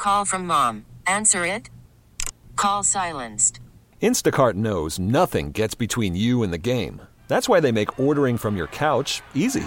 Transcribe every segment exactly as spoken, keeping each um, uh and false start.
Call from mom. Answer it. Call silenced. Instacart knows nothing gets between you and the game. That's why they make ordering from your couch easy.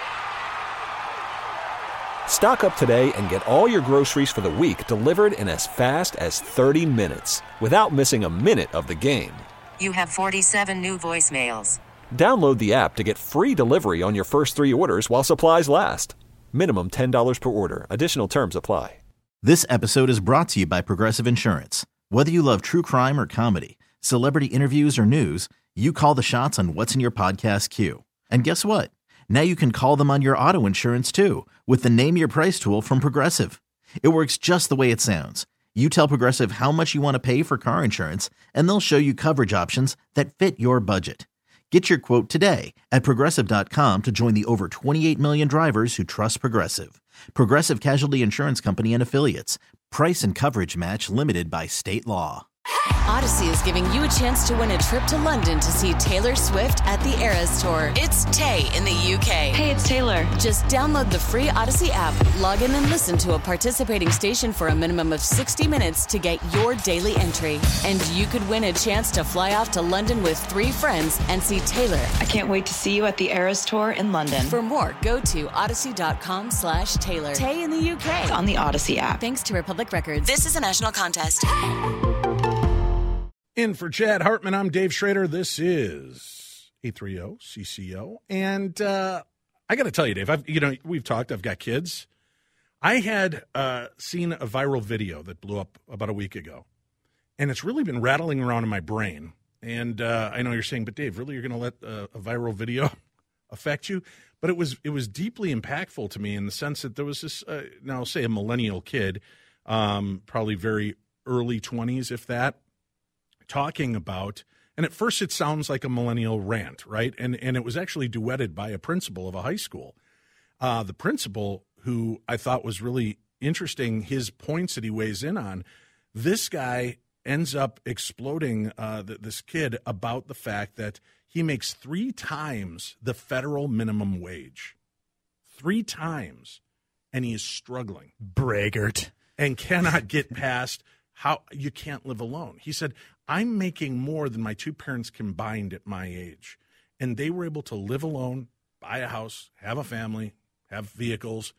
Stock up today and get all your groceries for the week delivered in as fast as thirty minutes without missing a minute of the game. You have forty-seven new voicemails. Download the app to get free delivery on your first three orders while supplies last. Minimum ten dollars per order. Additional terms apply. This episode is brought to you by Progressive Insurance. Whether you love true crime or comedy, celebrity interviews or news, you call the shots on what's in your podcast queue. And guess what? Now you can call them on your auto insurance too with the Name Your Price tool from Progressive. It works just the way it sounds. You tell Progressive how much you want to pay for car insurance, and they'll show you coverage options that fit your budget. Get your quote today at Progressive dot com to join the over twenty-eight million drivers who trust Progressive. Progressive Casualty Insurance Company and Affiliates. Price and coverage match limited by state law. Odyssey is giving you a chance to win a trip to London to see Taylor Swift at the Eras Tour. It's Tay in the U K. Hey, it's Taylor. Just download the free Odyssey app, log in and listen to a participating station for a minimum of sixty minutes to get your daily entry. And you could win a chance to fly off to London with three friends and see Taylor. I can't wait to see you at the Eras Tour in London. For more, go to odyssey.com slash Taylor. Tay in the U K. On the Odyssey app. Thanks to Republic Records. This is a national contest. In for Chad Hartman, I'm Dave Schrader. This is eight thirty C C O. And uh, I got to tell you, Dave, I've, you know, we've talked. I've got kids. I had uh, seen a viral video that blew up about a week ago, and it's really been rattling around in my brain. And uh, I know you're saying, but Dave, really, you're going to let uh, a viral video affect you? But it was it was deeply impactful to me in the sense that there was this, uh, now say a millennial kid, um, probably very early twenties, if that, talking about, and at first it sounds like a millennial rant, right? And and it was actually duetted by a principal of a high school. Uh, the principal, who I thought was really interesting, his points that he weighs in on, this guy ends up exploding uh, th- this kid about the fact that he makes three times the federal minimum wage. Three times. And he is struggling. Braggart. And cannot get past how you can't live alone. He said, I'm making more than my two parents combined at my age. And they were able to live alone, buy a house, have a family, have vehicles.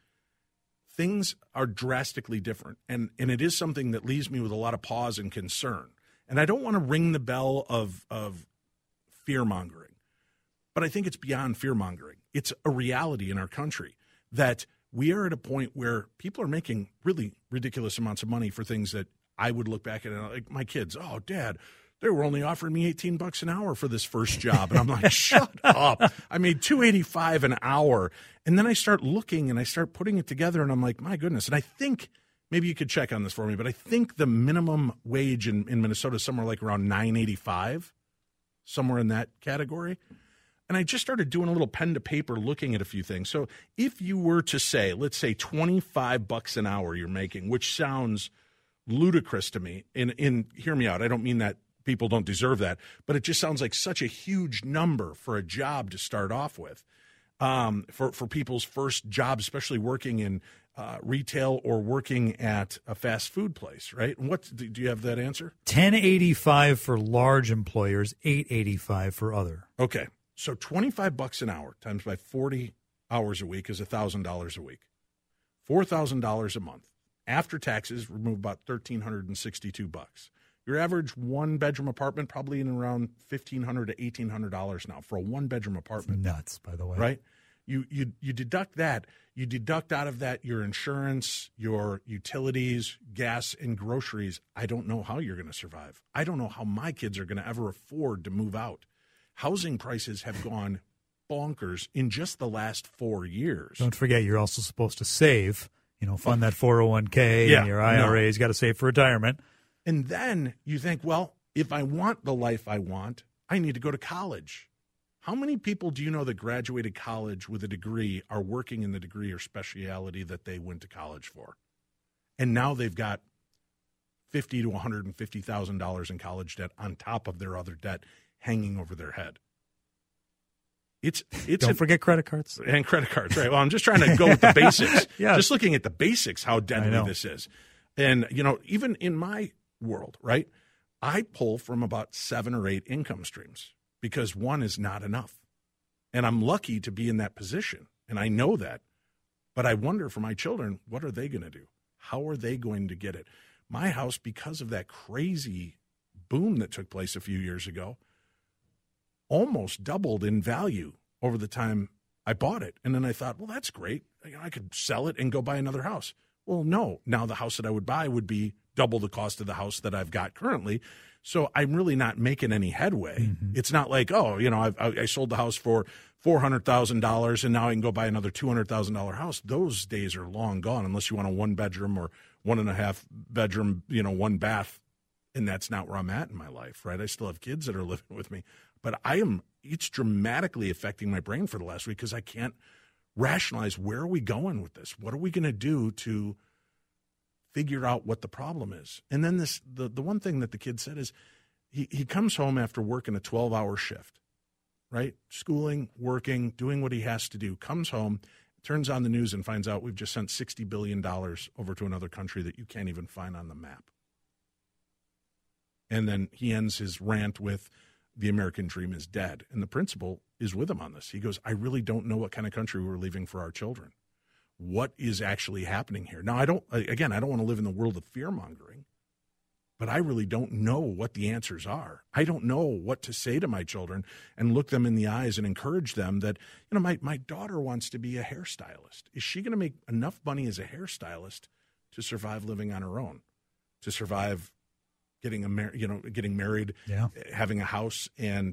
Things are drastically different. And, and it is something that leaves me with a lot of pause and concern. And I don't want to ring the bell of, of fear-mongering, but I think it's beyond fear-mongering. It's a reality in our country that we are at a point where people are making really ridiculous amounts of money for things that I would look back at it like my kids. Oh, Dad, they were only offering me eighteen bucks an hour for this first job. And I'm like, shut up. I made two eighty-five an hour. And then I start looking and I start putting it together and I'm like, my goodness. And I think maybe you could check on this for me, but I think the minimum wage in, in Minnesota is somewhere like around nine eighty-five, somewhere in that category. And I just started doing a little pen to paper looking at a few things. So if you were to say, let's say twenty-five bucks an hour you're making, which sounds ludicrous to me, and, and hear me out, I don't mean that people don't deserve that, but it just sounds like such a huge number for a job to start off with, um, for, for people's first job, especially working in uh, retail or working at a fast food place, right? And what do you have that answer? ten eighty-five for large employers, eight eighty-five for other. Okay, so twenty-five bucks an hour times by forty hours a week is one thousand dollars a week, four thousand dollars a month. After taxes, remove about one thousand three hundred sixty-two bucks. Your average one-bedroom apartment probably in around fifteen hundred to eighteen hundred dollars now for a one-bedroom apartment. That's nuts, by the way. Right? You you you deduct that. You deduct out of that your insurance, your utilities, gas, and groceries. I don't know how you're going to survive. I don't know how my kids are going to ever afford to move out. Housing prices have gone bonkers in just the last four years. Don't forget, you're also supposed to save. You know, fund that four oh one k yeah, and your I R A's. No. Got to save for retirement. And then you think, well, if I want the life I want, I need to go to college. How many people do you know that graduated college with a degree are working in the degree or specialty that they went to college for? And now they've got fifty thousand to one hundred fifty thousand dollars in college debt on top of their other debt hanging over their head. It's it's Don't a, forget credit cards. And credit cards, right. Well, I'm just trying to go with the basics. Yeah. Just looking at the basics, how deadly this is. And, you know, even in my world, right, I pull from about seven or eight income streams because one is not enough. And I'm lucky to be in that position, and I know that. But I wonder for my children, what are they going to do? How are they going to get it? My house, because of that crazy boom that took place a few years ago, almost doubled in value over the time I bought it. And then I thought, well, that's great. I could sell it and go buy another house. Well, no. Now the house that I would buy would be double the cost of the house that I've got currently. So I'm really not making any headway. Mm-hmm. It's not like, oh, you know, I've, I sold the house for four hundred thousand dollars and now I can go buy another two hundred thousand dollars house. Those days are long gone unless you want a one-bedroom or one-and-a-half bedroom, you know, one bath. And that's not where I'm at in my life, right? I still have kids that are living with me. But I am, it's dramatically affecting my brain for the last week because I can't rationalize where are we going with this? What are we going to do to figure out what the problem is? And then this, the, the one thing that the kid said is he, he comes home after working a twelve-hour shift, right? Schooling, working, doing what he has to do, comes home, turns on the news and finds out we've just sent sixty billion dollars over to another country that you can't even find on the map. And then he ends his rant with, the American dream is dead. And the principal is with him on this. He goes, I really don't know what kind of country we're leaving for our children. What is actually happening here? Now, I don't, again, I don't want to live in the world of fear-mongering, but I really don't know what the answers are. I don't know what to say to my children and look them in the eyes and encourage them that, you know, my, my daughter wants to be a hairstylist. Is she going to make enough money as a hairstylist to survive living on her own, to survive getting a mar- you know, getting married, yeah. having a house, and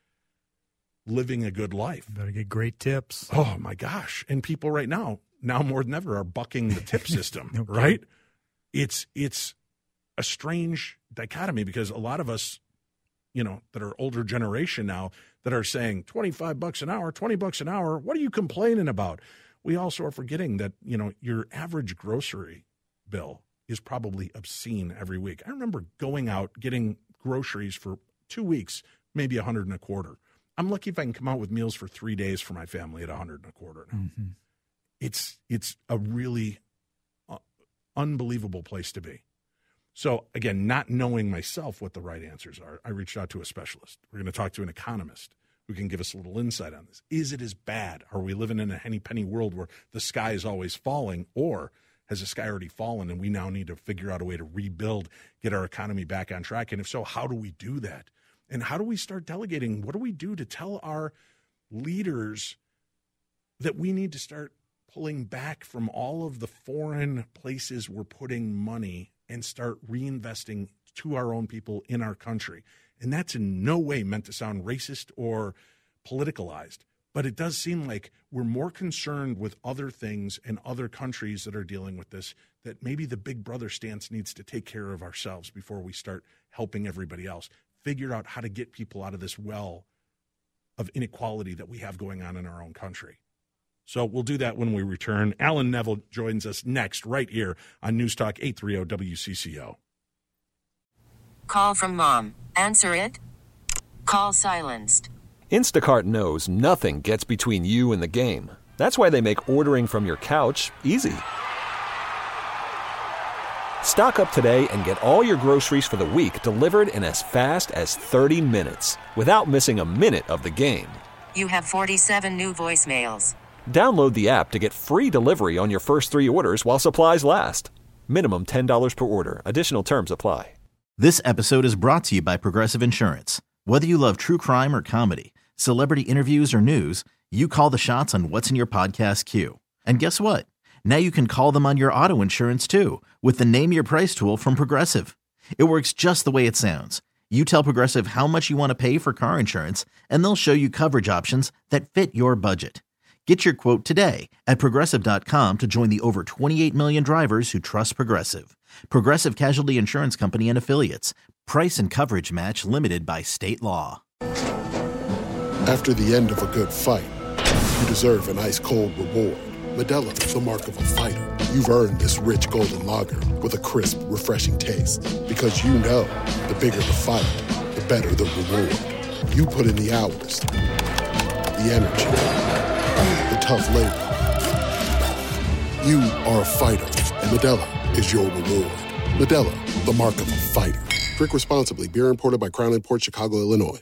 living a good life? Better get great tips. Oh, my gosh. And people right now, now more than ever, are bucking the tip system, okay. right? It's it's a strange dichotomy because a lot of us, you know, that are older generation now that are saying twenty-five bucks an hour, twenty bucks an hour, what are you complaining about? We also are forgetting that, you know, your average grocery bill is probably obscene every week. I remember going out, getting groceries for two weeks, maybe a hundred and a quarter. I'm lucky if I can come out with meals for three days for my family at a hundred and a quarter now. Mm-hmm. It's, it's a really uh, unbelievable place to be. So again, not knowing myself what the right answers are, I reached out to a specialist. We're going to talk to an economist who can give us a little insight on this. Is it as bad? Are we living in a henny penny world where the sky is always falling, or has the sky already fallen and we now need to figure out a way to rebuild, get our economy back on track? And if so, how do we do that? And how do we start delegating? What do we do to tell our leaders that we need to start pulling back from all of the foreign places we're putting money and start reinvesting to our own people in our country? And that's in no way meant to sound racist or politicalized. But it does seem like we're more concerned with other things and other countries that are dealing with this, that maybe the big brother stance needs to take care of ourselves before we start helping everybody else. Figure out how to get people out of this well of inequality that we have going on in our own country. So we'll do that when we return. Alan Neville joins us next right here on News Talk eight thirty W C C O. Call from mom. Answer it. Call silenced. Instacart knows nothing gets between you and the game. That's why they make ordering from your couch easy. Stock up today and get all your groceries for the week delivered in as fast as thirty minutes without missing a minute of the game. You have forty-seven new voicemails. Download the app to get free delivery on your first three orders while supplies last. Minimum ten dollars per order. Additional terms apply. This episode is brought to you by Progressive Insurance. Whether you love true crime or comedy, celebrity interviews or news, you call the shots on what's in your podcast queue. And guess what? Now you can call them on your auto insurance too with the Name Your Price tool from Progressive. It works just the way it sounds. You tell Progressive how much you want to pay for car insurance, and they'll show you coverage options that fit your budget. Get your quote today at Progressive dot com to join the over twenty-eight million drivers who trust Progressive. Progressive Casualty Insurance Company and Affiliates. Price and coverage match limited by state law. After the end of a good fight, you deserve an ice-cold reward. Modelo is the mark of a fighter. You've earned this rich golden lager with a crisp, refreshing taste. Because you know, the bigger the fight, the better the reward. You put in the hours, the energy, the tough labor. You are a fighter, and Modelo is your reward. Modelo, the mark of a fighter. Drink responsibly. Beer imported by Crown Imports, Chicago, Illinois.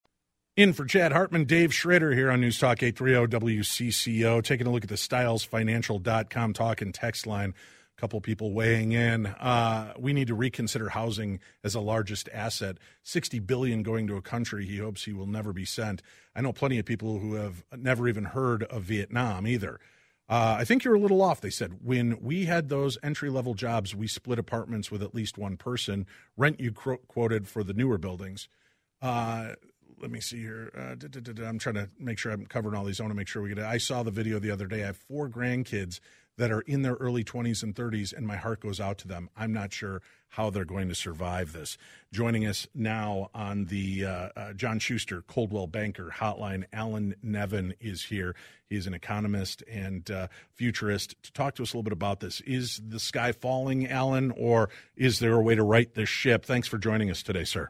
In for Chad Hartman, Dave Schrader here on News Talk eight thirty W C C O. Taking a look at the styles financial dot com talk and text line. A couple people weighing in. Uh, we need to reconsider housing as a largest asset. sixty billion dollars going to a country he hopes he will never be sent. I know plenty of people who have never even heard of Vietnam either. Uh, I think you're a little off, they said. When we had those entry-level jobs, we split apartments with at least one person. Rent you qu- quoted for the newer buildings. Uh, let me see here. Uh, da, da, da, da. I'm trying to make sure I'm covering all these. I want to make sure we get it. I saw the video the other day. I have four grandkids that are in their early twenties and thirties, and my heart goes out to them. I'm not sure how they're going to survive this. Joining us now on the uh, uh, John Schuster Coldwell Banker Hotline, Alan Nevin is here. He's an economist and uh, futurist to talk to us a little bit about this. Is the sky falling, Alan, or is there a way to right this ship? Thanks for joining us today, sir.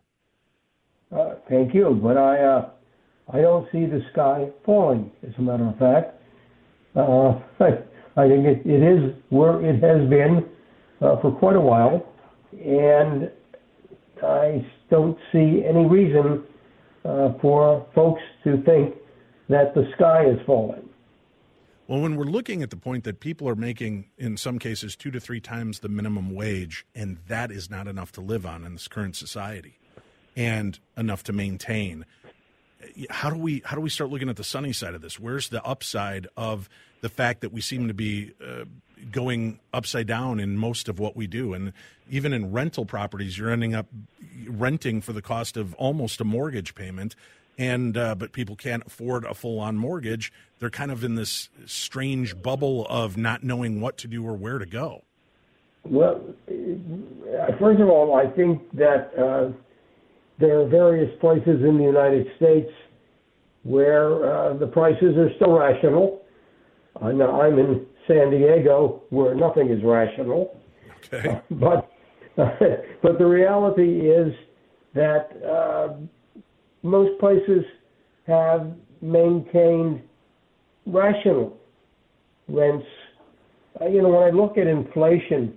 Uh, thank you, but I uh, I don't see the sky falling, as a matter of fact. Uh, I, I think it, it is where it has been uh, for quite a while, and I don't see any reason uh, for folks to think that the sky is falling. Well, when we're looking at the point that people are making, in some cases, two to three times the minimum wage, and that is not enough to live on in this current society and enough to maintain, how do we how do we start looking at the sunny side of this? Where's the upside of the fact that we seem to be uh, going upside down in most of what we do? And even in rental properties, you're ending up renting for the cost of almost a mortgage payment. And uh, but people can't afford a full-on mortgage. They're kind of in this strange bubble of not knowing what to do or where to go. Well, first of all, I think that uh, there are various places in the United States where uh, the prices are still rational. Uh, now, I'm in San Diego where nothing is rational. Okay. Uh, but uh, but the reality is that uh, most places have maintained rational rents. Uh, you know, when I look at inflation,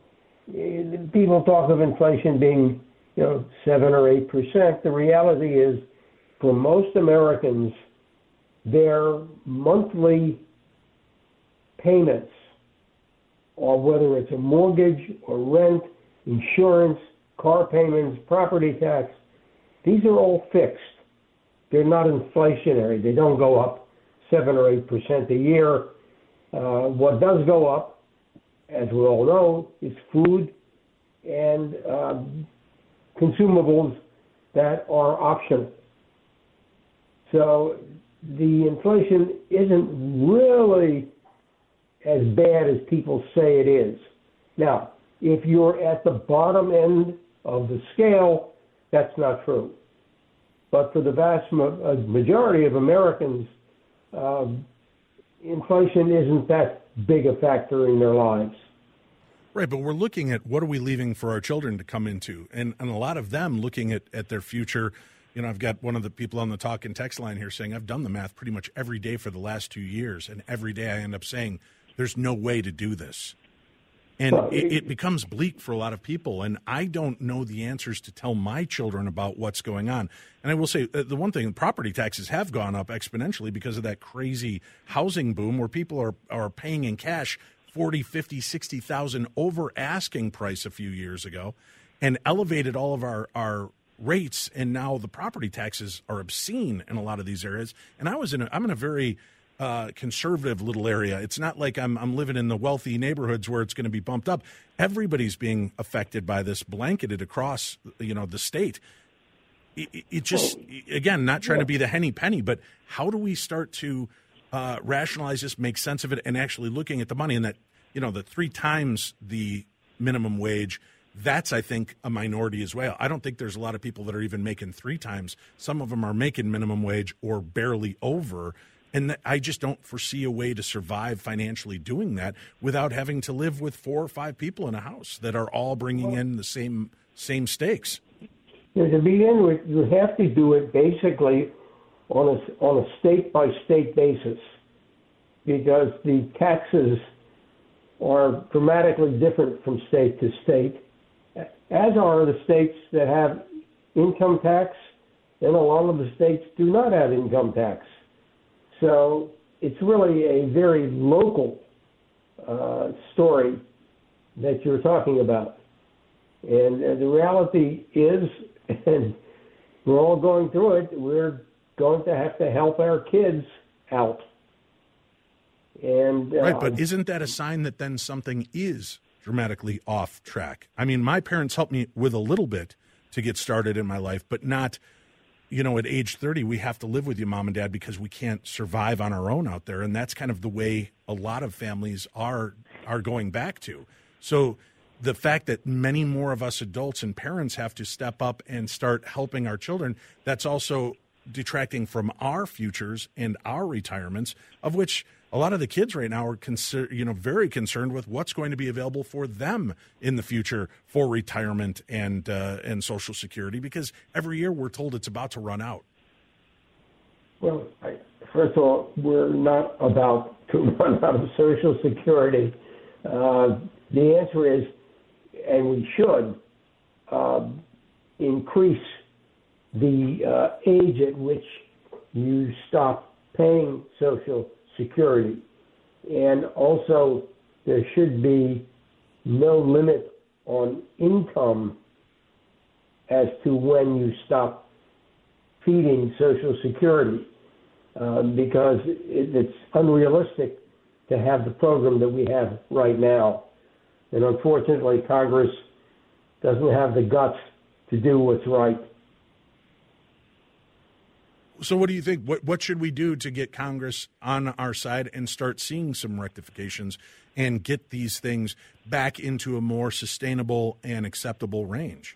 people talk of inflation being, you know, seven or eight percent. The reality is, for most Americans, their monthly payments, or whether it's a mortgage or rent, insurance, car payments, property tax, these are all fixed. They're not inflationary. They don't go up seven or eight percent a year. Uh, what does go up, as we all know, is food and um, consumables that are optional. So the inflation isn't really as bad as people say it is. Now, if you're at the bottom end of the scale, that's not true. But for the vast majority of Americans, um, inflation isn't that big a factor in their lives. Right, but we're looking at what are we leaving for our children to come into, and, and a lot of them looking at, at their future. You know, I've got one of the people on the talk and text line here saying, I've done the math pretty much every day for the last two years, and every day I end up saying, there's no way to do this. And well, it, it becomes bleak for a lot of people, and I don't know the answers to tell my children about what's going on. And I will say, uh, the one thing, property taxes have gone up exponentially because of that crazy housing boom where people are, are paying in cash forty, fifty, sixty thousand over asking price a few years ago, and elevated all of our, our rates, and now the property taxes are obscene in a lot of these areas. And I was in a, I'm in a very Uh, conservative little area. It's not like I'm I'm living in the wealthy neighborhoods where it's going to be bumped up. Everybody's being affected by this, blanketed across, you know, the state. It, it just, again, not trying to be the henny penny, but how do we start to uh, rationalize this, make sense of it, and actually looking at the money, and that, you know, the three times the minimum wage, that's, I think, a minority as well. I don't think there's a lot of people that are even making three times. Some of them are making minimum wage or barely over. And I just don't foresee a way to survive financially doing that without having to live with four or five people in a house that are all bringing in the same same stakes. You know, to begin with, you have to do it basically on a, on a state-by-state basis, because the taxes are dramatically different from state to state. as are the states that have income tax, and a lot of the states do not have income tax. So it's really a very local uh, story that you're talking about. And uh, the reality is, and we're all going through it, we're going to have to help our kids out. And uh, right, but isn't that a sign that then something is dramatically off track? I mean, my parents helped me with a little bit to get started in my life, but not, you know, at age thirty, we have to live with you, Mom and Dad, because we can't survive on our own out there. And that's kind of the way a lot of families are are going back to. So the fact that many more of us adults and parents have to step up and start helping our children, that's also detracting from our futures and our retirements, of which a lot of the kids right now are concer- you know, very concerned with what's going to be available for them in the future for retirement and uh, and Social Security, because every year we're told it's about to run out. Well, I, first of all, we're not about to run out of Social Security. Uh, the answer is, and we should, uh, increase the uh, age at which you stop paying Social Security. And also, there should be no limit on income as to when you stop feeding Social Security, uh, because it, it's unrealistic to have the program that we have right now. And unfortunately, Congress doesn't have the guts to do what's right. So what do you think? What what should we do to get Congress on our side and start seeing some rectifications and get these things back into a more sustainable and acceptable range?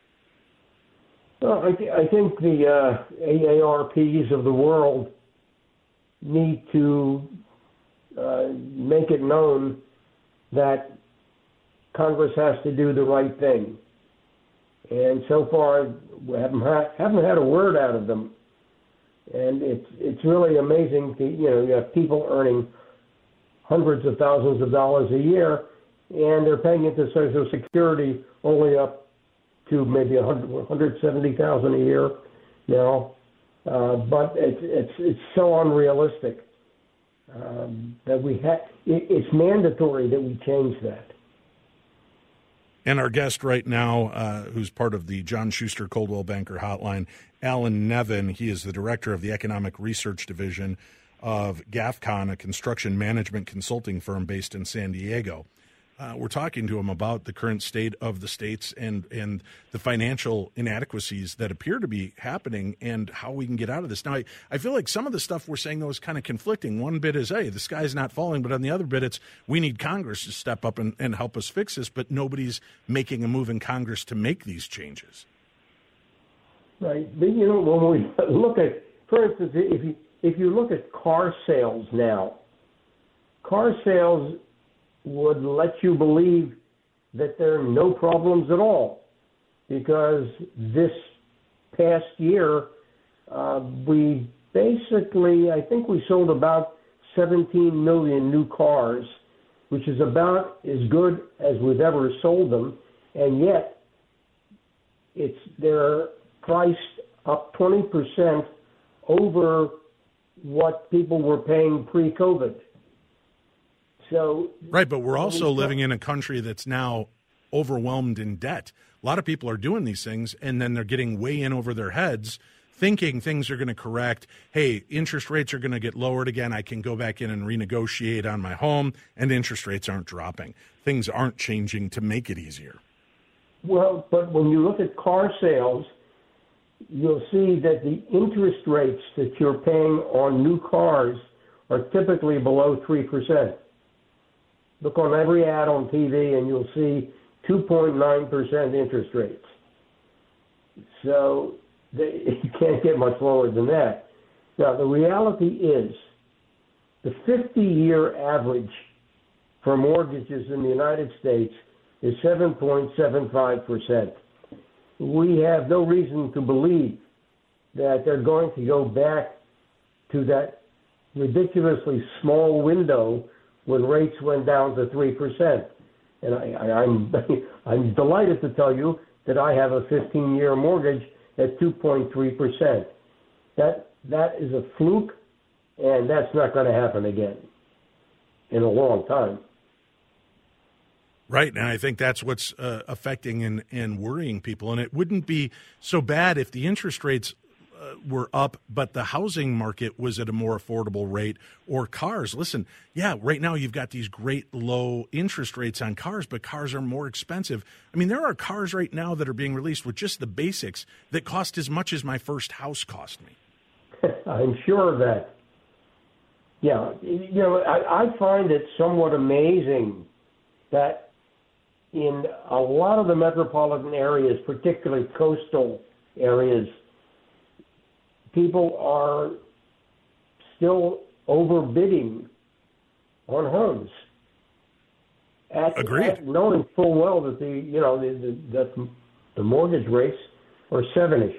Well, I, th- I think the uh, A A R Ps of the world need to uh, make it known that Congress has to do the right thing. And so far, we haven't, ha- haven't had a word out of them. And it's it's really amazing to, you know, you have people earning hundreds of thousands of dollars a year, and they're paying into Social Security only up to maybe one hundred seventy thousand dollars a year now. Uh, but it's it's it's so unrealistic um, that we have. It, it's mandatory that we change that. And our guest right now, uh, who's part of the John Schuster Coldwell Banker Hotline, Alan Nevin. He is the director of the Economic Research Division of GAFCON, a construction management consulting firm based in San Diego. Uh, we're talking to him about the current state of the states and, and the financial inadequacies that appear to be happening and how we can get out of this. Now, I, I feel like some of the stuff we're saying, though, is kind of conflicting. One bit is, hey, the sky's not falling, but on the other bit, it's we need Congress to step up and, and help us fix this, but nobody's making a move in Congress to make these changes. Right. But, you know, when we look at, for instance, if you, if you look at car sales now, car sales would let you believe that there are no problems at all, because this past year uh, we basically, I think we sold about seventeen million new cars, which is about as good as we've ever sold them, and yet it's they're priced up twenty percent over what people were paying pre-COVID. So, right, but we're also living in a country that's now overwhelmed in debt. A lot of people are doing these things, and then they're getting way in over their heads, thinking things are going to correct. Hey, interest rates are going to get lowered again. I can go back in and renegotiate on my home, and interest rates aren't dropping. Things aren't changing to make it easier. Well, but when you look at car sales, you'll see that the interest rates that you're paying on new cars are typically below three percent. Look on every ad on T V and you'll see two point nine percent interest rates. So they, you can't get much lower than that. Now, the reality is the fifty-year average for mortgages in the United States is seven point seven five percent. We have no reason to believe that they're going to go back to that ridiculously small window when rates went down to three percent. And I, I, I'm I'm delighted to tell you that I have a fifteen-year mortgage at two point three percent. That that is a fluke, and that's not going to happen again in a long time. Right, and I think that's what's uh, affecting and, and worrying people. And it wouldn't be so bad if the interest rates uh, were up, but the housing market was at a more affordable rate, or cars. Listen, yeah, right now you've got these great low interest rates on cars, but cars are more expensive. I mean, there are cars right now that are being released with just the basics that cost as much as my first house cost me. I'm sure of that. Yeah, you know, I, I find it somewhat amazing that in a lot of the metropolitan areas, particularly coastal areas, people are still overbidding on homes. At, Agreed. At knowing full well that the you know the, the, that the mortgage rates are seven-ish.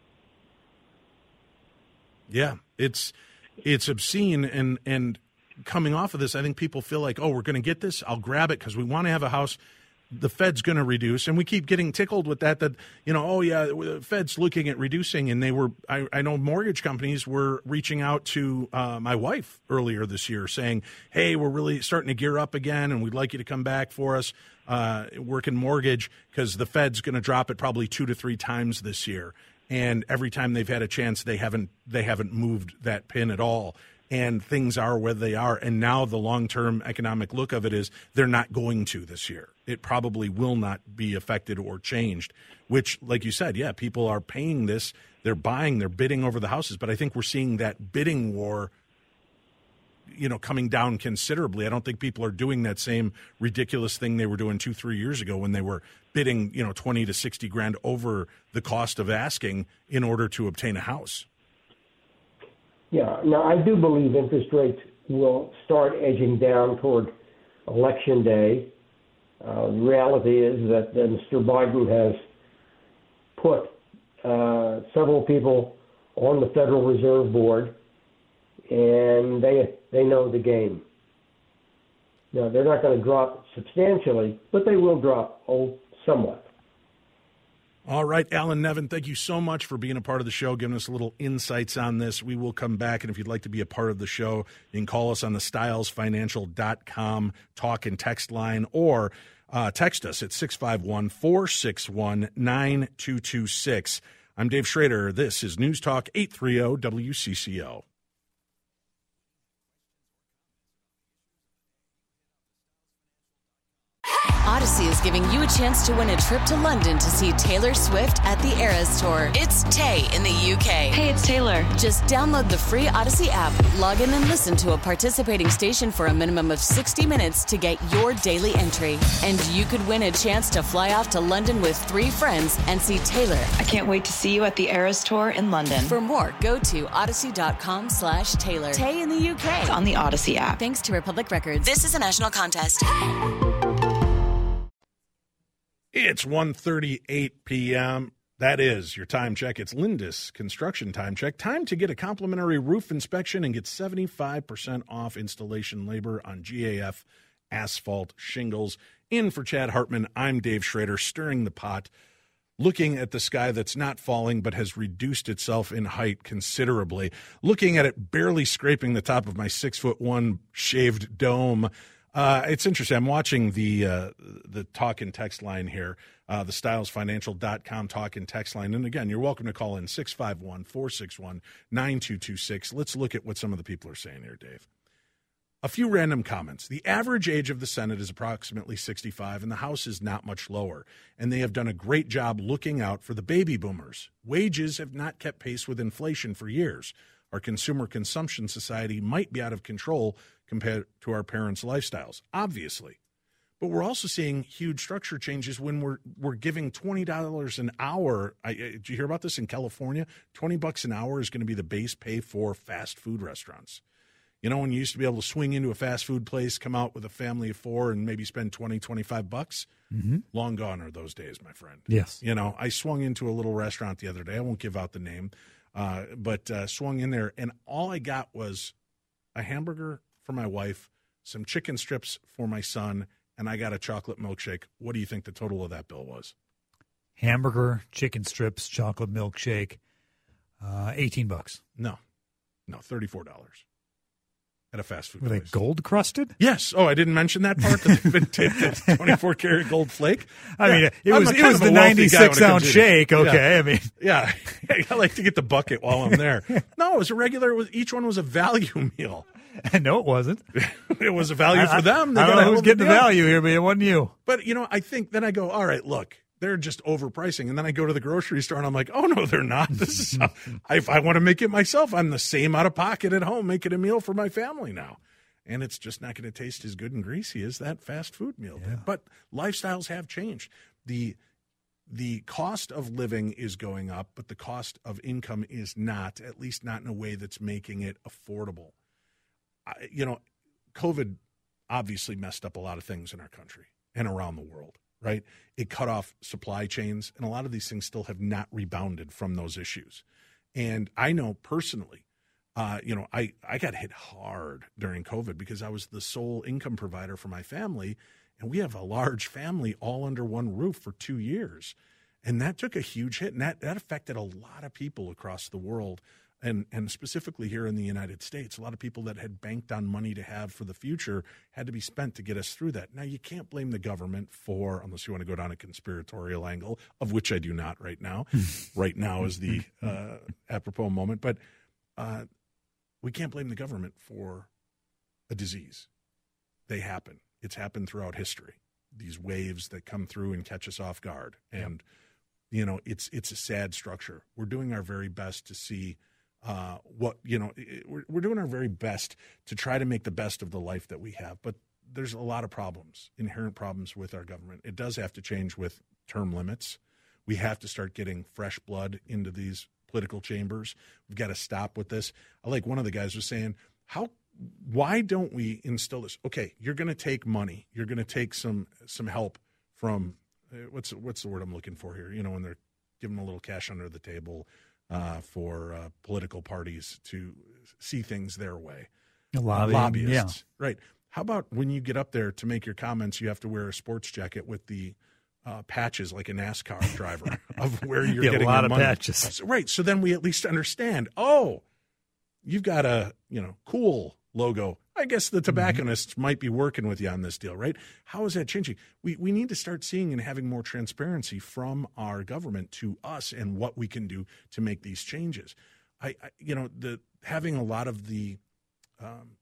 Yeah, it's it's obscene, and and coming off of this, I think people feel like, oh, we're going to get this. I'll grab it because we want to have a house. The Fed's going to reduce, and we keep getting tickled with that, that, you know, oh, yeah, the Fed's looking at reducing, and they were, I, I know mortgage companies were reaching out to uh, my wife earlier this year saying, hey, we're really starting to gear up again, and we'd like you to come back for us, uh, working mortgage, because the Fed's going to drop it probably two to three times this year. And every time they've had a chance, they haven't they haven't moved that pin at all. And things are where they are. And now the long-term economic look of it is they're not going to this year. It probably will not be affected or changed, which, like you said, yeah, people are paying this. They're buying, they're bidding over the houses. But I think we're seeing that bidding war, you know, coming down considerably. I don't think people are doing that same ridiculous thing they were doing two, three years ago when they were bidding, you know, twenty to sixty grand over the cost of asking in order to obtain a house. Yeah, now I do believe interest rates will start edging down toward Election Day. Uh, the reality is that uh, Mister Biden has put uh, several people on the Federal Reserve Board, and they they know the game. Now, they're not going to drop substantially, but they will drop oh, somewhat. All right, Alan Nevin, thank you so much for being a part of the show, giving us a little insights on this. We will come back, and if you'd like to be a part of the show, you can call us on the stiles financial dot com talk and text line, or uh, text us at six five one, four six one, nine two two six. I'm Dave Schrader. This is News Talk eight thirty W C C O. Odyssey is giving you a chance to win a trip to London to see Taylor Swift at the Eras Tour. It's Tay in the U K. Hey, it's Taylor. Just download the free Odyssey app, log in and listen to a participating station for a minimum of sixty minutes to get your daily entry. And you could win a chance to fly off to London with three friends and see Taylor. I can't wait to see you at the Eras Tour in London. For more, go to odyssey.com slash Taylor. Tay in the U K. It's on the Odyssey app. Thanks to Republic Records. This is a national contest. It's one thirty-eight p.m. That is your time check. It's Lindus Construction Time Check. Time to get a complimentary roof inspection and get seventy-five percent off installation labor on G A F asphalt shingles. In for Chad Hartman, I'm Dave Schrader, stirring the pot, looking at the sky that's not falling but has reduced itself in height considerably, looking at it barely scraping the top of my six-foot-one shaved dome. Uh, it's interesting. I'm watching the uh, the talk and text line here, uh, the stiles financial dot com talk and text line. And again, you're welcome to call in six five one, four six one, nine two two six. Let's look at what some of the people are saying here, Dave. A few random comments. The average age of the Senate is approximately sixty-five, and the House is not much lower. And they have done a great job looking out for the baby boomers. Wages have not kept pace with inflation for years. Our consumer consumption society might be out of control compared to our parents' lifestyles, obviously. But we're also seeing huge structure changes when we're we're giving twenty dollars an hour. I, did you hear about this in California? twenty bucks an hour is going to be the base pay for fast food restaurants. You know, when you used to be able to swing into a fast food place, come out with a family of four and maybe spend twenty, twenty-five bucks, mm-hmm. Long gone are those days, my friend. Yes. You know, I swung into a little restaurant the other day. I won't give out the name, uh, but uh, swung in there, and all I got was a hamburger for my wife, some chicken strips for my son, and I got a chocolate milkshake, what do you think the total of that bill was? Hamburger, chicken strips, chocolate milkshake, uh, eighteen bucks. No, no, thirty-four dollars at a fast food Were place. they gold crusted? Yes. Oh, I didn't mention that part. That they've been taped at twenty-four karat gold flake. I yeah. mean, it I'm was a it kind was of a the wealthy ninety-six guy when it ounce comes to eating. shake. Okay, Yeah. I mean, Yeah, I like to get the bucket while I'm there. No, it was a regular. It was, each one was a value meal. no, it wasn't. It was a value I, for them. They I don't got a know who's hell of a getting the deal. value here, but it wasn't you. But, you know, I think then I go, all right, look, they're just overpricing. And then I go to the grocery store and I'm like, oh, no, they're not. This is how, I, if I want to make it myself, I'm the same out of pocket at home, making a meal for my family now. And it's just not going to taste as good and greasy as that fast food meal Yeah. did. But lifestyles have changed. The the cost of living is going up, but the cost of income is not, at least not in a way that's making it affordable. I, you know, COVID obviously messed up a lot of things in our country and around the world, right? It cut off supply chains, and a lot of these things still have not rebounded from those issues. And I know personally, uh, you know, I, I got hit hard during COVID because I was the sole income provider for my family, and we have a large family all under one roof for two years. And that took a huge hit, and that, that affected a lot of people across the world. And and specifically here in the United States, a lot of people that had banked on money to have for the future had to be spent to get us through that. Now, you can't blame the government for, unless you want to go down a conspiratorial angle, of which I do not right now. Right now is the uh, apropos moment. But uh, we can't blame the government for a disease. They happen. It's happened throughout history, these waves that come through and catch us off guard. And, you know, it's it's a sad structure. We're doing our very best to see Uh, what you know, we're, we're doing our very best to try to make the best of the life that we have. But there's a lot of problems, inherent problems with our government. It does have to change with term limits. We have to start getting fresh blood into these political chambers. We've got to stop with this. I like one of the guys was saying, how, why don't we instill this? Okay, you're going to take money. You're going to take some some help from uh, what's what's the word I'm looking for here? You know, when they're giving a little cash under the table. Uh, for uh, political parties to see things their way. Lobbying, Lobbyists. yeah. Right. How about when you get up there to make your comments, you have to wear a sports jacket with the uh, patches like a NASCAR driver of where you're yeah, getting a lot your of money. patches. Right. So then we at least understand, oh, you've got a, you know, cool logo. I guess the tobacconists mm-hmm. might be working with you on this deal, right? How is that changing? We we need to start seeing and having more transparency from our government to us and what we can do to make these changes. I, I you know, the having a lot of the um,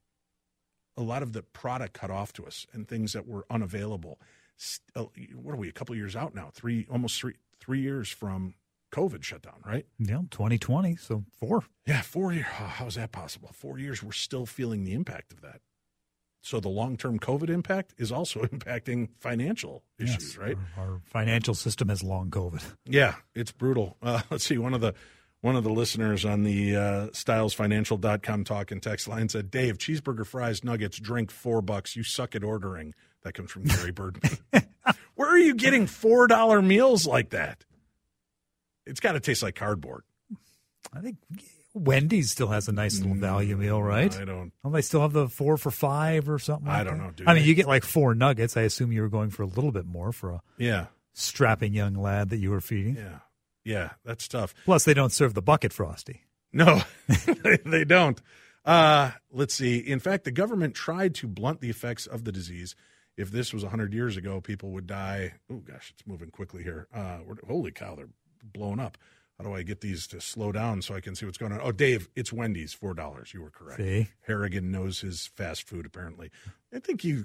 a lot of the product cut off to us and things that were unavailable. Still, what are we? A couple of years out now? Three, almost three three years from COVID shutdown, right? Yeah, twenty twenty, so four. Yeah, four years. Oh, how is that possible? Four years, we're still feeling the impact of that. So the long-term COVID impact is also impacting financial issues, yes, right? Our, our financial system has long COVID. Yeah, it's brutal. Uh, let's see, one of the one of the listeners on the uh, styles financial dot com talk and text line said, Dave, cheeseburger, fries, nuggets, drink, four bucks. You suck at ordering. That comes from Gary Birdman. Where are you getting four dollar meals like that? It's got to taste like cardboard. I think Wendy's still has a nice little value meal, right? I don't. Don't they still have the four for five or something like I don't that? know, do I mean, they? you get like four nuggets. I assume you were going for a little bit more for a Yeah. strapping young lad that you were feeding. Yeah. Yeah, that's tough. Plus, they don't serve the bucket Frosty. No, they don't. Uh, let's see. In fact, the government tried to blunt the effects of the disease. If this was one hundred years ago, people would die. Oh, gosh, it's moving quickly here. Uh, holy cow, they're blowing up. How do I get these to slow down so I can see what's going on? Oh, Dave, it's Wendy's, four dollars. You were correct. See? Harrigan knows his fast food, apparently. I think you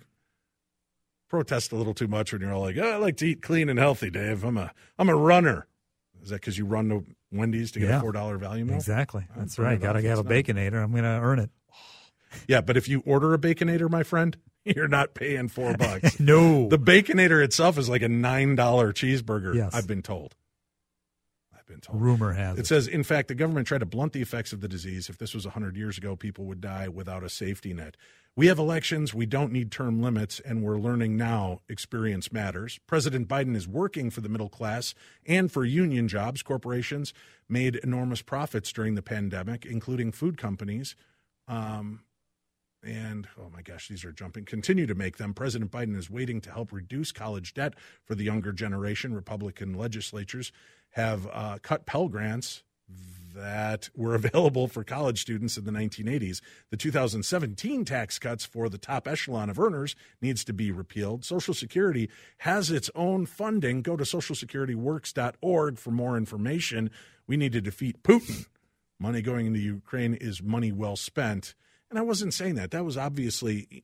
protest a little too much when you're all like, oh, I like to eat clean and healthy, Dave. I'm a, I'm a runner. Is that because you run to Wendy's to get Yeah, a four dollar value meal? Exactly. I'm That's turning right. it Got to off. have a It's not- Baconator. I'm going to earn it. Yeah, but if you order a Baconator, my friend, you're not paying four bucks. No. The Baconator itself is like a nine dollar cheeseburger, Yes. I've been told. I've been told. Rumor has it. It says, in fact, the government tried to blunt the effects of the disease. If this was one hundred years ago, people would die without a safety net. We have elections. We don't need term limits, and we're learning now experience matters. President Biden is working for the middle class and for union jobs. Corporations made enormous profits during the pandemic, including food companies. Um, and, oh my gosh, these are jumping, continue to make them. President Biden is waiting to help reduce college debt for the younger generation. Republican legislatures have uh, cut Pell Grants that were available for college students in the nineteen eighties. The two thousand seventeen tax cuts for the top echelon of earners needs to be repealed. Social Security has its own funding. Go to social security works dot org for more information. We need to defeat Putin. Money going into Ukraine is money well spent. And I wasn't saying that. That was obviously,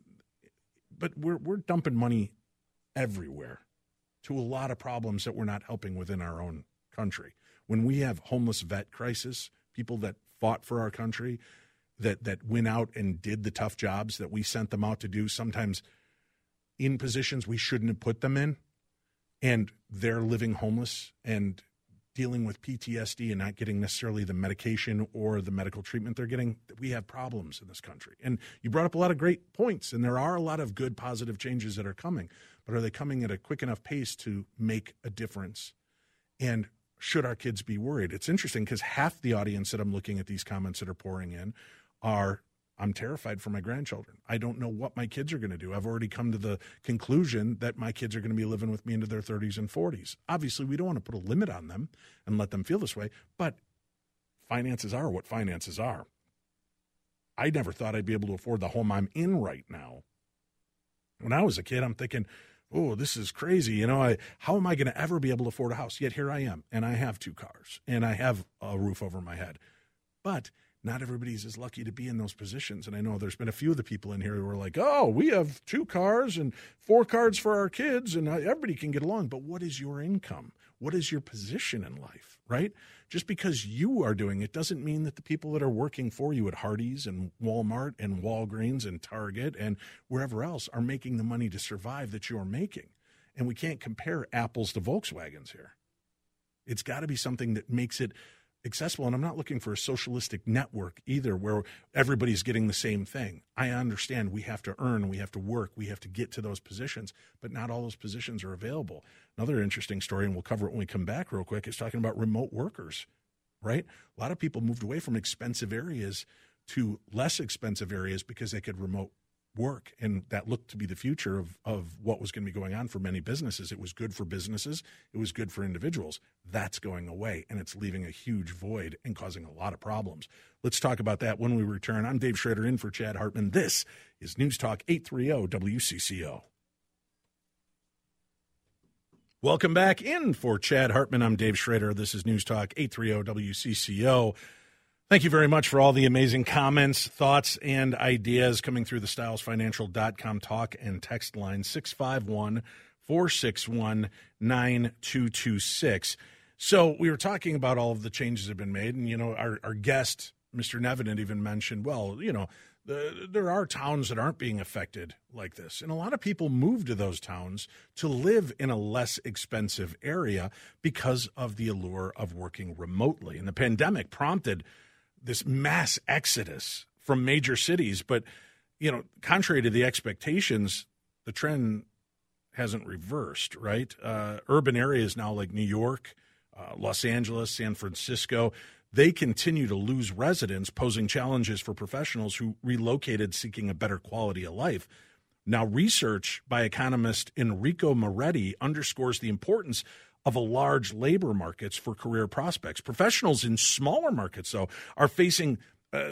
but we're we're dumping money everywhere to a lot of problems that we're not helping within our own country. When we have homeless vet crisis, people that fought for our country, that that went out and did the tough jobs that we sent them out to do, sometimes in positions we shouldn't have put them in, and they're living homeless and dealing with P T S D and not getting necessarily the medication or the medical treatment they're getting, we have problems in this country. And you brought up a lot of great points, and there are a lot of good, positive changes that are coming, but are they coming at a quick enough pace to make a difference? And should our kids be worried? It's interesting because half the audience that I'm looking at these comments that are pouring in are, I'm terrified for my grandchildren. I don't know what my kids are going to do. I've already come to the conclusion that my kids are going to be living with me into their thirties and forties. Obviously, we don't want to put a limit on them and let them feel this way, but finances are what finances are. I never thought I'd be able to afford the home I'm in right now. When I was a kid, I'm thinking, oh, this is crazy. You know, I, how am I going to ever be able to afford a house? Yet here I am, and I have two cars, and I have a roof over my head. But not everybody's as lucky to be in those positions. And I know there's been a few of the people in here who are like, oh, we have two cars and four cars for our kids, and everybody can get along. But what is your income? What is your position in life, right? Just because you are doing it doesn't mean that the people that are working for you at Hardee's and Walmart and Walgreens and Target and wherever else are making the money to survive that you're making. And we can't compare apples to Volkswagens here. It's got to be something that makes it accessible. And I'm not looking for a socialistic network either where everybody's getting the same thing. I understand we have to earn, we have to work, we have to get to those positions, but not all those positions are available. Another interesting story, and we'll cover it when we come back real quick, is talking about remote workers, right? A lot of people moved away from expensive areas to less expensive areas because they could remote work, and that looked to be the future of, of what was going to be going on for many businesses. It was good for businesses. It was good for individuals. That's going away, and it's leaving a huge void and causing a lot of problems. Let's talk about that when we return. I'm Dave Schrader in for Chad Hartman. This is News Talk eight thirty W C C O. Welcome back in for Chad Hartman. I'm Dave Schrader. This is News Talk eight thirty W C C O. Thank you very much for all the amazing comments, thoughts, and ideas coming through the Styles Financial dot com talk and text line six five one, four six one, nine two two six. So we were talking about all of the changes that have been made, and, you know, our, our guest, Mister Nevin, had even mentioned, well, you know, the, there are towns that aren't being affected like this. And a lot of people move to those towns to live in a less expensive area because of the allure of working remotely. And the pandemic prompted this mass exodus from major cities. But, you know, contrary to the expectations, the trend hasn't reversed, right? Uh, urban areas now like New York, uh, Los Angeles, San Francisco, they continue to lose residents, posing challenges for professionals who relocated seeking a better quality of life. Now, research by economist Enrico Moretti underscores the importance of a large labor markets for career prospects. Professionals in smaller markets, though, are facing uh,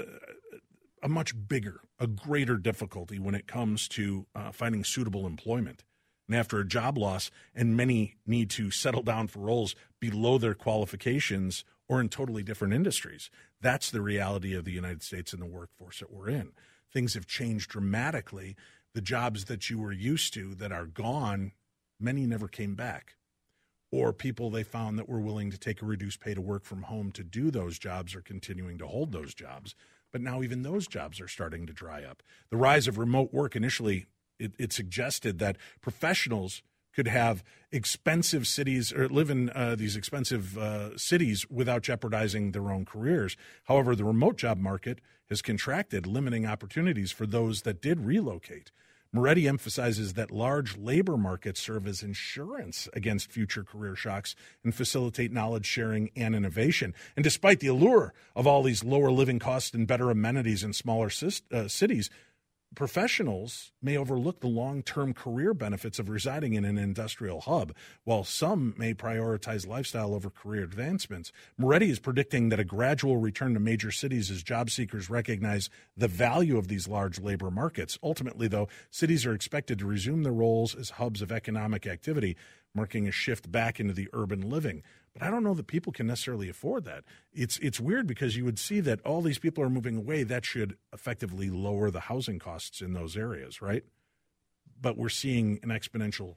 a much bigger, a greater difficulty when it comes to uh, finding suitable employment. And after a job loss, and many need to settle down for roles below their qualifications or in totally different industries. That's the reality of the United States and the workforce that we're in. Things have changed dramatically. The jobs that you were used to that are gone, many never came back. Or people they found that were willing to take a reduced pay to work from home to do those jobs are continuing to hold those jobs. But now even those jobs are starting to dry up. The rise of remote work initially, it, it suggested that professionals could have expensive cities or live in uh, these expensive uh, cities without jeopardizing their own careers. However, the remote job market has contracted, limiting opportunities for those that did relocate. Moretti emphasizes that large labor markets serve as insurance against future career shocks and facilitate knowledge sharing and innovation. And despite the allure of all these lower living costs and better amenities in smaller uh, cities, professionals may overlook the long-term career benefits of residing in an industrial hub, while some may prioritize lifestyle over career advancements. Moretti is predicting that a gradual return to major cities as job seekers recognize the value of these large labor markets. Ultimately, though, cities are expected to resume their roles as hubs of economic activity, marking a shift back into the urban living. But I don't know that people can necessarily afford that. It's it's weird because you would see that all these people are moving away. That should effectively lower the housing costs in those areas, right? But we're seeing an exponential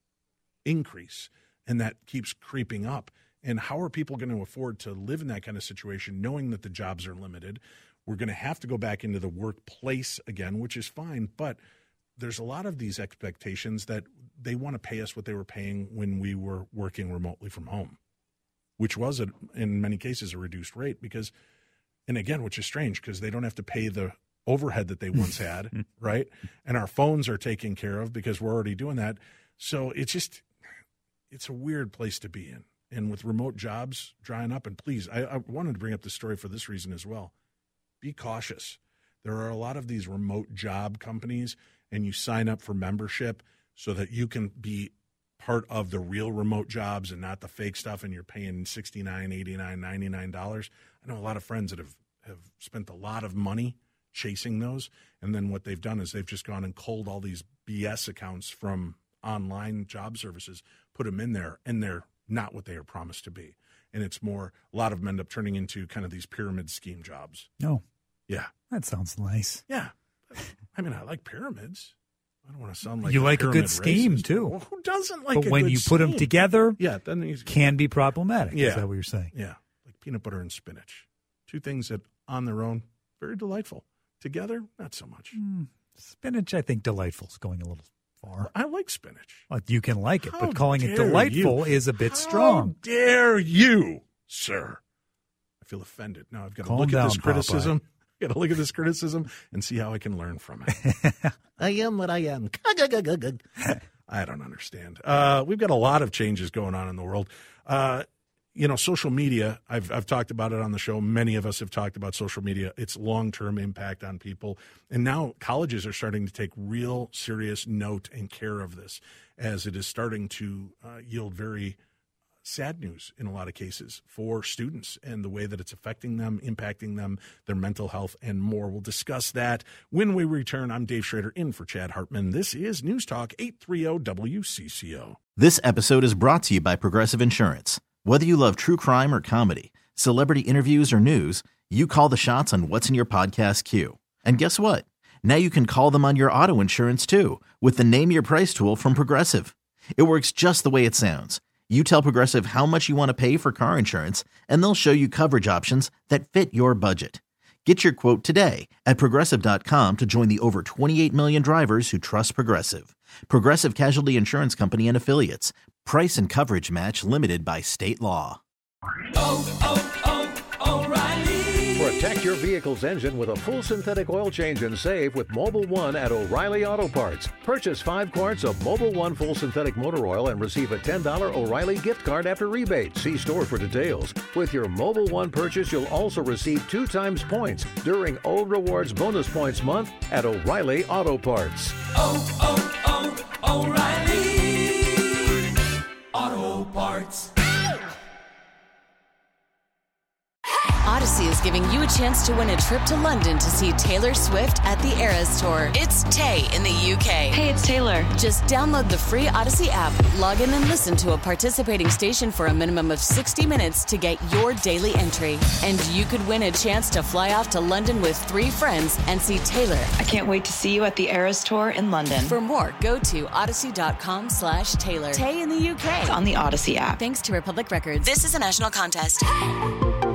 increase, and that keeps creeping up. And how are people going to afford to live in that kind of situation knowing that the jobs are limited? We're going to have to go back into the workplace again, which is fine, but there's a lot of these expectations that they want to pay us what they were paying when we were working remotely from home, which was, a, in many cases, a reduced rate because, and again, which is strange because they don't have to pay the overhead that they once had, right? And our phones are taken care of because we're already doing that. So it's just, it's a weird place to be in. And with remote jobs drying up, and please, I, I wanted to bring up this story for this reason as well. Be cautious. There are a lot of these remote job companies, and you sign up for membership so that you can be part of the real remote jobs and not the fake stuff, and you're paying sixty-nine dollars, eighty-nine dollars, ninety-nine dollars. I know a lot of friends that have, have spent a lot of money chasing those, and then what they've done is they've just gone and culled all these B S accounts from online job services, put them in there, and they're not what they are promised to be. And it's more, a lot of them end up turning into kind of these pyramid scheme jobs. No. Yeah. That sounds nice. Yeah. I mean, I like pyramids. I don't want to sound like you a like a good scheme racist. too. Well, who doesn't like? But a when good you put scheme? them together, yeah, then it can be problematic. Yeah. Is that what you're saying? Yeah, like peanut butter and spinach, two things that on their own very delightful. Together, not so much. Mm, spinach, I think delightful is going a little far. I like spinach. Like you can like it, How but calling it dare delightful you? is a bit How strong. Dare you, sir? I feel offended. Now I've got to Calm look down, at this criticism. Popeye. I've got to look at this criticism and see how I can learn from it. I am what I am. I don't understand. Uh, we've got a lot of changes going on in the world. Uh, you know, social media, I've I've talked about it on the show. Many of us have talked about social media, its long-term impact on people. And now colleges are starting to take real serious note and care of this as it is starting to uh, yield very sad news in a lot of cases for students and the way that it's affecting them, impacting them, their mental health, and more. We'll discuss that when we return. I'm Dave Schrader in for Chad Hartman. This is News Talk eight thirty W C C O. This episode is brought to you by Progressive Insurance. Whether you love true crime or comedy, celebrity interviews or news, you call the shots on what's in your podcast queue. And guess what? Now you can call them on your auto insurance too with the Name Your Price tool from Progressive. It works just the way it sounds. You tell Progressive how much you want to pay for car insurance, and they'll show you coverage options that fit your budget. Get your quote today at Progressive dot com to join the over twenty-eight million drivers who trust Progressive. Progressive Casualty Insurance Company and Affiliates. Price and coverage match limited by state law. Oh, oh, oh, O'Reilly. Protect your vehicle's engine with a full synthetic oil change and save with Mobil one at O'Reilly Auto Parts. Purchase five quarts of Mobil one full synthetic motor oil and receive a ten dollars O'Reilly gift card after rebate. See store for details. With your Mobil one purchase, you'll also receive two times points during O Rewards Bonus Points Month at O'Reilly Auto Parts. Oh, oh, oh, O'Reilly Auto Parts. Odyssey is giving you a chance to win a trip to London to see Taylor Swift at the Eras Tour. It's Tay in the U K. Hey, it's Taylor. Just download the free Odyssey app, log in and listen to a participating station for a minimum of sixty minutes to get your daily entry. And you could win a chance to fly off to London with three friends and see Taylor. I can't wait to see you at the Eras Tour in London. For more, go to odyssey.com slash Taylor. Tay in the U K. It's on the Odyssey app. Thanks to Republic Records. This is a national contest.